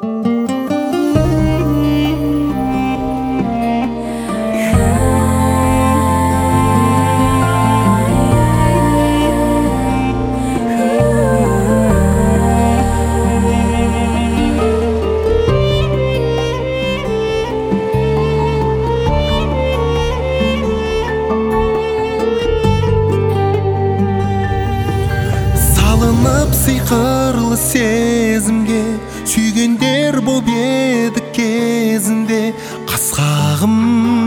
Сыйқырлы сезімге сүйгендер боп едік кезінде. Қасқағым,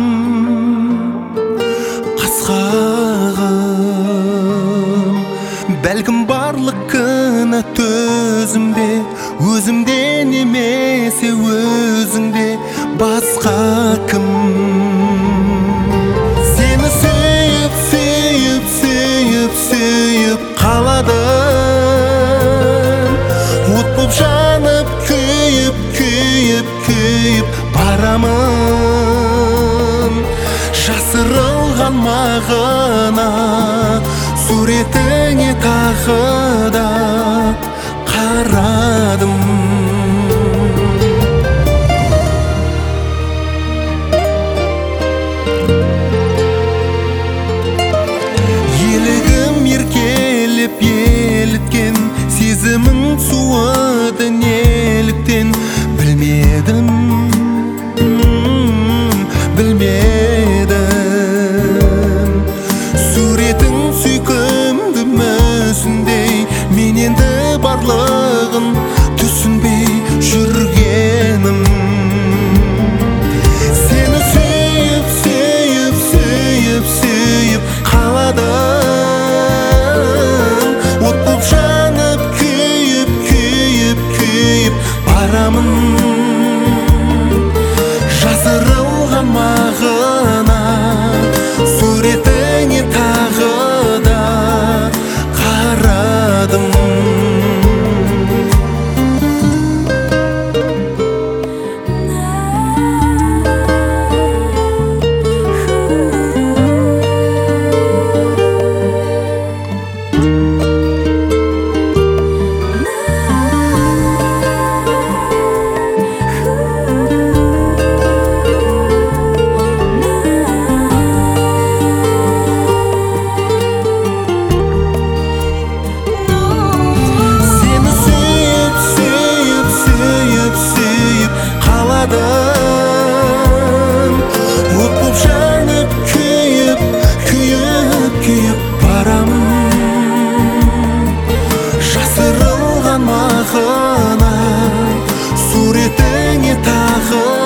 қасқағым, бәлкім барлық кінә төзімде, өзімде немесе өзіңде, басқа кім? Сені сүйіп, сүйіп, сүйіп, сүйіп қалады, от боп жанып, күйіп, күйіп, күйіп барамын. Жасырылған мағына суретіңе тағы да қарадым. Елігім еркелеп еліткен, сезімің суыды неліктен? Білмедім, білмедім. Суретің сүйкімді мүсіндей, мен енді барлығын түсінбей жүргенім. Сені сүйіп, сүйіп, сүйіп, сүйіп қалады, от боп жанып, күйіп, күйіп, күйіп барамын. Жасырылған мағына суретіңе тағы да қарадым. От боп жанып, күйіп, күйіп, күйіп барамын. Жасырылған мағына суретіңе тағы